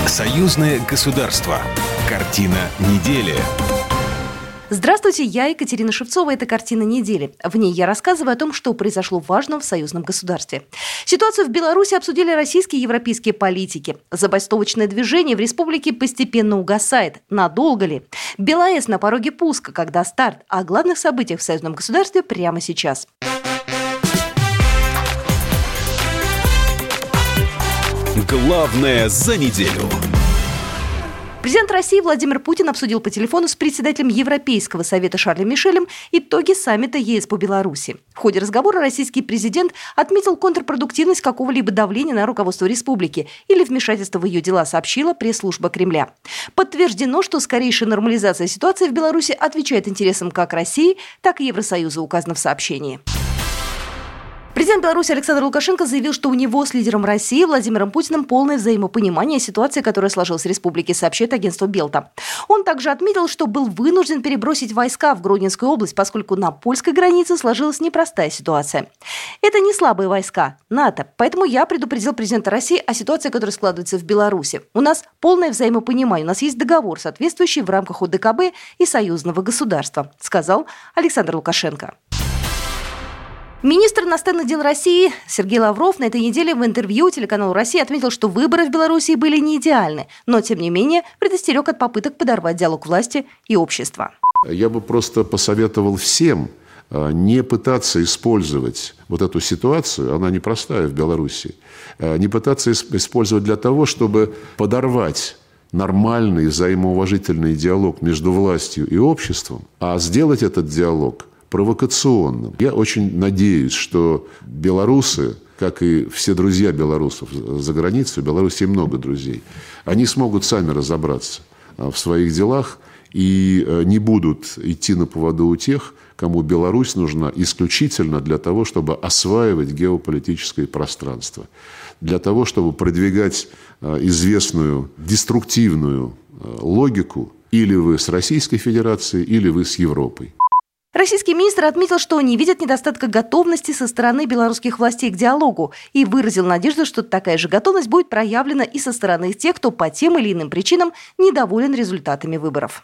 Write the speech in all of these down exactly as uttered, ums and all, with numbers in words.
Союзное государство. Картина недели. Здравствуйте, я Екатерина Шевцова. Это «Картина недели». В ней я рассказываю о том, что произошло важно в союзном государстве. Ситуацию в Беларуси обсудили российские и европейские политики. Забастовочное движение в республике постепенно угасает. Надолго ли? БелАЭС на пороге пуска. Когда старт? О главных событиях в союзном государстве прямо сейчас. Главное за неделю. Президент России Владимир Путин обсудил по телефону с председателем Европейского совета Шарлем Мишелем итоги саммита ЕС по Беларуси. В ходе разговора российский президент отметил контрпродуктивность какого-либо давления на руководство республики или вмешательство в ее дела, сообщила пресс-служба Кремля. Подтверждено, что скорейшая нормализация ситуации в Беларуси отвечает интересам как России, так и Евросоюза, указано в сообщении. Президент Беларуси Александр Лукашенко заявил, что у него с лидером России Владимиром Путиным полное взаимопонимание ситуации, которая сложилась в республике, сообщает агентство Белта. Он также отметил, что был вынужден перебросить войска в Гродненскую область, поскольку на польской границе сложилась непростая ситуация. Это не слабые войска, НАТО. Поэтому я предупредил президента России о ситуации, которая складывается в Беларуси. У нас полное взаимопонимание, у нас есть договор, соответствующий в рамках ОДКБ и союзного государства, сказал Александр Лукашенко. Министр иностранных дел России Сергей Лавров на этой неделе в интервью телеканалу «Россия» отметил, что выборы в Беларуси были не идеальны, но, тем не менее, предостерег от попыток подорвать диалог власти и общества. Я бы просто посоветовал всем не пытаться использовать вот эту ситуацию, она непростая в Беларуси, не пытаться использовать для того, чтобы подорвать нормальный взаимоуважительный диалог между властью и обществом, а сделать этот диалог провокационным. Я очень надеюсь, что белорусы, как и все друзья белорусов за границей, в Беларуси много друзей, они смогут сами разобраться в своих делах и не будут идти на поводу у тех, кому Беларусь нужна исключительно для того, чтобы осваивать геополитическое пространство, для того, чтобы продвигать известную деструктивную логику или вы с Российской Федерацией, или вы с Европой. Российский министр отметил, что не видит недостатка готовности со стороны белорусских властей к диалогу и выразил надежду, что такая же готовность будет проявлена и со стороны тех, кто по тем или иным причинам недоволен результатами выборов.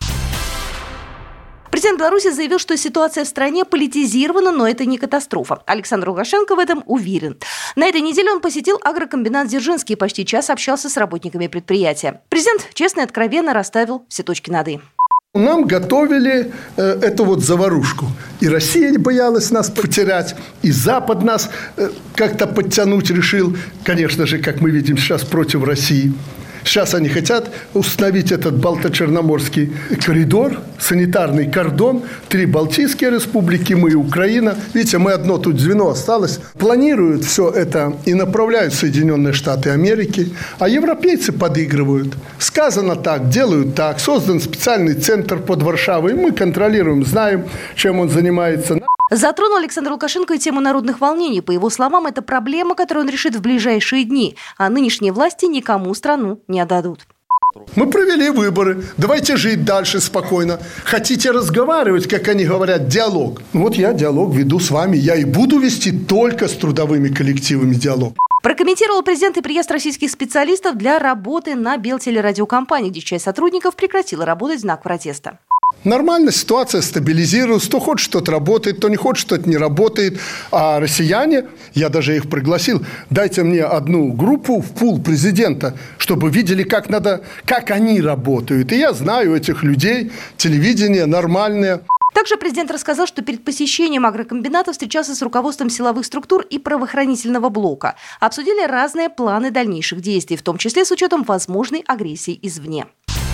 Президент Беларуси заявил, что ситуация в стране политизирована, но это не катастрофа. Александр Лукашенко в этом уверен. На этой неделе он посетил агрокомбинат «Дзержинский» и почти час общался с работниками предприятия. Президент честно и откровенно расставил все точки над «и». Нам готовили э, эту вот заварушку. И Россия не боялась нас потерять, и Запад нас э, как-то подтянуть решил. Конечно же, как мы видим сейчас, против России. Сейчас они хотят установить этот Балто-Черноморский коридор, санитарный кордон, три Балтийские республики, мы и Украина. Видите, мы одно тут звено осталось. Планируют все это и направляют в Соединенные Штаты Америки, а европейцы подыгрывают. Сказано так, делают так. Создан специальный центр под Варшавой. Мы контролируем, знаем, чем он занимается. Затронул Александр Лукашенко и тему народных волнений. По его словам, это проблема, которую он решит в ближайшие дни, а нынешние власти никому страну не отдадут. Мы провели выборы. Давайте жить дальше спокойно. Хотите разговаривать, как они говорят, диалог? Вот я диалог веду с вами. Я и буду вести только с трудовыми коллективами диалог. Прокомментировал президент и приезд российских специалистов для работы на Белтелерадиокомпании, где часть сотрудников прекратила работать в знак протеста. Нормально, ситуация стабилизируется. Кто хочет, что-то работает, кто не хочет, что-то не работает. А россияне, я даже их пригласил, дайте мне одну группу в пул президента, чтобы видели, как надо, как они работают. И я знаю этих людей, телевидение нормальное. Также президент рассказал, что перед посещением агрокомбината встречался с руководством силовых структур и правоохранительного блока. Обсудили разные планы дальнейших действий, в том числе с учетом возможной агрессии извне.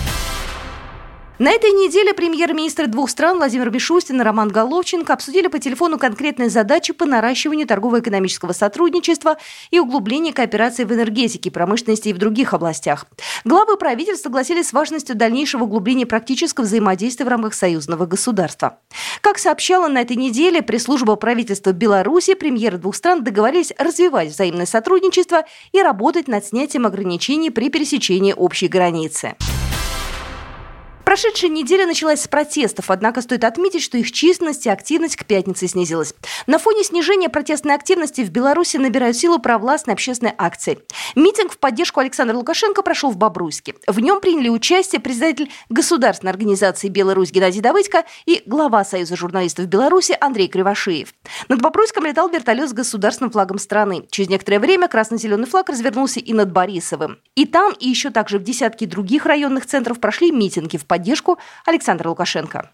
На этой неделе премьер-министры двух стран Владимир Мишустин и Роман Головченко обсудили по телефону конкретные задачи по наращиванию торгово-экономического сотрудничества и углублению кооперации в энергетике, промышленности и в других областях. Главы правительств согласились с важностью дальнейшего углубления практического взаимодействия в рамках союзного государства. Как сообщала на этой неделе пресс-служба правительства Беларуси, премьеры двух стран договорились развивать взаимное сотрудничество и работать над снятием ограничений при пересечении общей границы. Прошедшая неделя началась с протестов, однако стоит отметить, что их численность и активность к пятнице снизилась. На фоне снижения протестной активности в Беларуси набирают силу провластные общественные акции. Митинг в поддержку Александра Лукашенко прошел в Бобруйске. В нем приняли участие председатель государственной организации «Беларусь» Геннадий Давыдько и глава Союза журналистов Беларуси Андрей Кривошеев. Над Бобруйском летал вертолет с государственным флагом страны. Через некоторое время красно-зеленый флаг развернулся и над Борисовым. И там, и еще также в десятке других районных центров прошли митинги в поддержку Александра Лукашенко.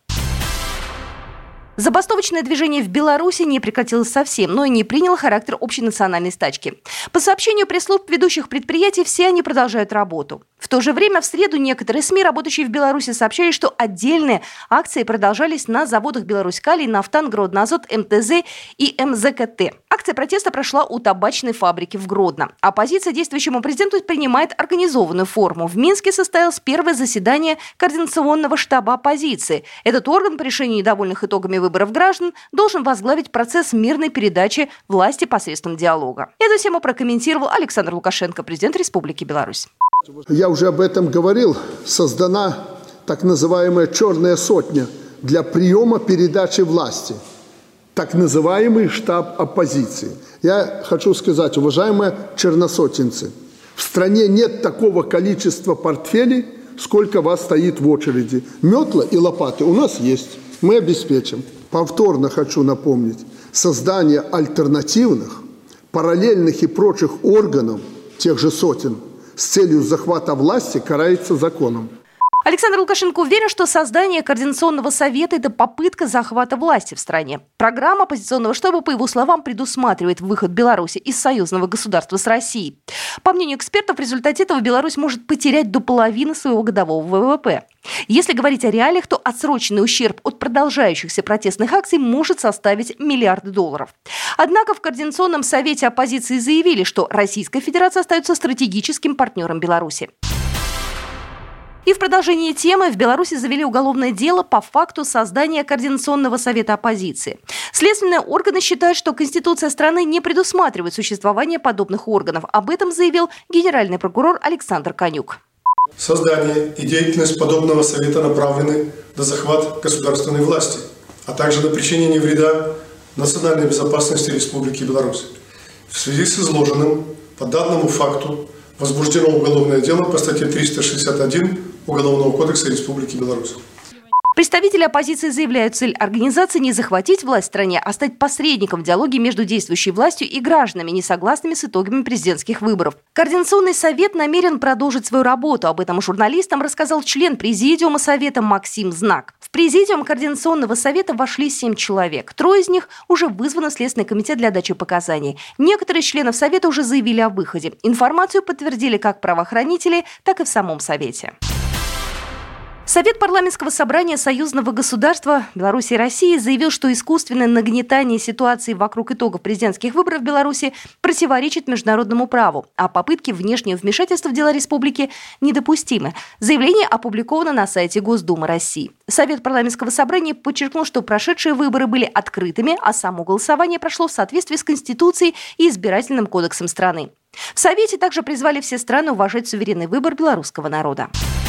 Забастовочное движение в Беларуси не прекратилось совсем, но и не приняло характер общенациональной стачки. По сообщению пресс-служб ведущих предприятий, все они продолжают работу. В то же время в среду некоторые СМИ, работающие в Беларуси, сообщали, что отдельные акции продолжались на заводах «Беларусь-Калий», «Нафтан», «Гродно-Азот», эм тэ зэ и эм зэ ка тэ. Акция протеста прошла у табачной фабрики в Гродно. Оппозиция действующему президенту принимает организованную форму. В Минске состоялось первое заседание Координационного штаба оппозиции. Этот орган по решению недовольных итогами выборов граждан должен возглавить процесс мирной передачи власти посредством диалога. Эту тему прокомментировал Александр Лукашенко, президент Республики Беларусь. Я уже об этом говорил. Создана так называемая «черная сотня» для приема передачи власти. Так называемый штаб оппозиции. Я хочу сказать, уважаемые черносотенцы, в стране нет такого количества портфелей, сколько вас стоит в очереди. Метла и лопаты у нас есть. Мы обеспечим. Повторно хочу напомнить, создание альтернативных, параллельных и прочих органов, тех же сотен, с целью захвата власти карается законом. Александр Лукашенко уверен, что создание Координационного совета – это попытка захвата власти в стране. Программа оппозиционного штаба, по его словам, предусматривает выход Беларуси из союзного государства с Россией. По мнению экспертов, в результате этого Беларусь может потерять до половины своего годового вэ вэ пэ. Если говорить о реалиях, то отсроченный ущерб от продолжающихся протестных акций может составить миллиарды долларов. Однако в Координационном совете оппозиции заявили, что Российская Федерация остается стратегическим партнером Беларуси. И в продолжении темы в Беларуси завели уголовное дело по факту создания Координационного совета оппозиции. Следственные органы считают, что Конституция страны не предусматривает существование подобных органов. Об этом заявил генеральный прокурор Александр Конюк. Создание и деятельность подобного совета направлены на захват государственной власти, а также на причинение вреда национальной безопасности Республики Беларусь. В связи с изложенным, по данному факту, возбуждено уголовное дело по статье триста шестьдесят один Уголовного кодекса Республики Беларусь. Представители оппозиции заявляют, цель организации не захватить власть в стране, а стать посредником в диалоге между действующей властью и гражданами, не согласными с итогами президентских выборов. Координационный совет намерен продолжить свою работу. Об этом журналистам рассказал член президиума совета Максим Знак. В президиум Координационного совета вошли семь человек. Трое из них уже вызваны в Следственный комитет для дачи показаний. Некоторые из членов совета уже заявили о выходе. Информацию подтвердили как правоохранители, так и в самом совете. Совет парламентского собрания союзного государства Беларуси и России заявил, что искусственное нагнетание ситуации вокруг итогов президентских выборов в Беларуси противоречит международному праву, а попытки внешнего вмешательства в дела республики недопустимы. Заявление опубликовано на сайте Госдумы России. Совет парламентского собрания подчеркнул, что прошедшие выборы были открытыми, а само голосование прошло в соответствии с Конституцией и Избирательным кодексом страны. В Совете также призвали все страны уважать суверенный выбор белорусского народа.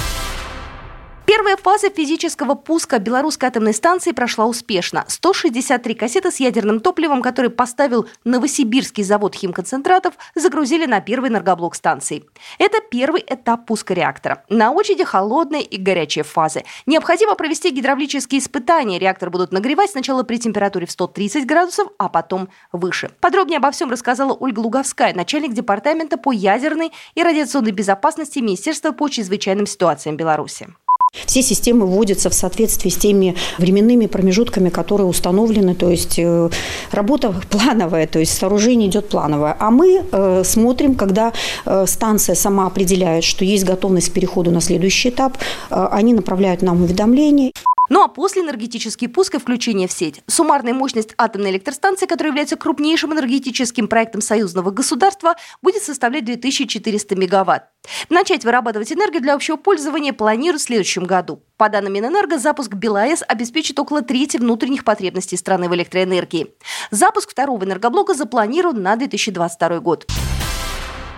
Первая фаза физического пуска белорусской атомной станции прошла успешно. сто шестьдесят три кассеты с ядерным топливом, который поставил Новосибирский завод химконцентратов, загрузили на первый энергоблок станции. Это первый этап пуска реактора. На очереди холодная и горячая фазы. Необходимо провести гидравлические испытания. Реактор будут нагревать сначала при температуре в сто тридцать градусов, а потом выше. Подробнее обо всем рассказала Ольга Луговская, начальник департамента по ядерной и радиационной безопасности Министерства по чрезвычайным ситуациям Беларуси. Все системы вводятся в соответствии с теми временными промежутками, которые установлены. То есть э, работа плановая, то есть сооружение идет плановое. А мы э, смотрим, когда э, станция сама определяет, что есть готовность к переходу на следующий этап, э, они направляют нам уведомления. Ну а после энергетический пуск и включение в сеть. Суммарная мощность атомной электростанции, которая является крупнейшим энергетическим проектом союзного государства, будет составлять две тысячи четыреста мегаватт. Начать вырабатывать энергию для общего пользования планируют в следующем году. По данным Минэнерго, запуск БелАЭС обеспечит около трети внутренних потребностей страны в электроэнергии. Запуск второго энергоблока запланирован на две тысячи двадцать второй год. И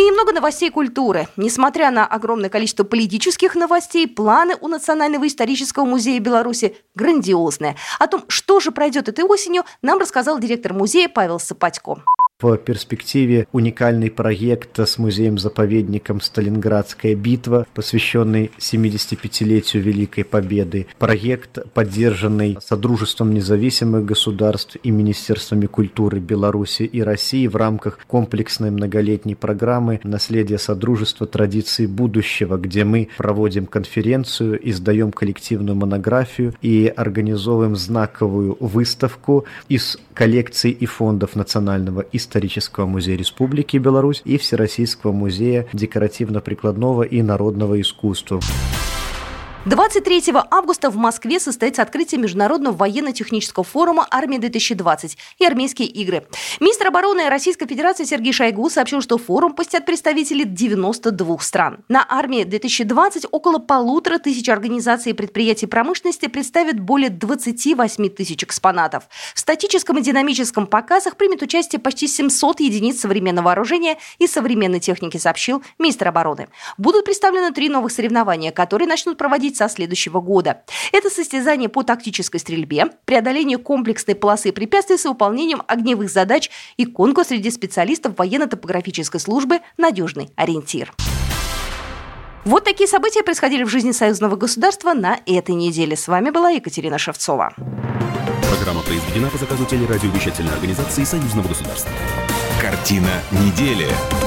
немного новостей культуры. Несмотря на огромное количество политических новостей, планы у Национального исторического музея Беларуси грандиозные. О том, что же пройдет этой осенью, нам рассказал директор музея Павел Сапатько. В перспективе уникальный проект с музеем-заповедником «Сталинградская битва», посвященный семидесятипятилетию Великой Победы. Проект, поддержанный Содружеством независимых государств и Министерствами культуры Беларуси и России в рамках комплексной многолетней программы «Наследие Содружества. Традиции будущего», где мы проводим конференцию, издаем коллективную монографию и организовываем знаковую выставку из коллекций и фондов Национального исторического Исторического музея Республики Беларусь и Всероссийского музея декоративно-прикладного и народного искусства. двадцать третьего августа в Москве состоится открытие Международного военно-технического форума «Армия-две тысячи двадцать» и «Армейские игры». Министр обороны Российской Федерации Сергей Шойгу сообщил, что форум посетят представители девяноста двух стран. На «Армии-две тысячи двадцать» около полутора тысяч организаций и предприятий промышленности представят более двадцати восьми тысяч экспонатов. В статическом и динамическом показах примет участие почти семьсот единиц современного вооружения и современной техники, сообщил министр обороны. Будут представлены три новых соревнования, которые начнут проводить со следующего года. Это состязание по тактической стрельбе, преодоление комплексной полосы препятствий с выполнением огневых задач и конкурс среди специалистов военно-топографической службы «Надежный ориентир». Вот такие события происходили в жизни союзного государства на этой неделе. С вами была Екатерина Шевцова. Программа произведена по заказу телерадиовещательной организации союзного государства. Картина недели.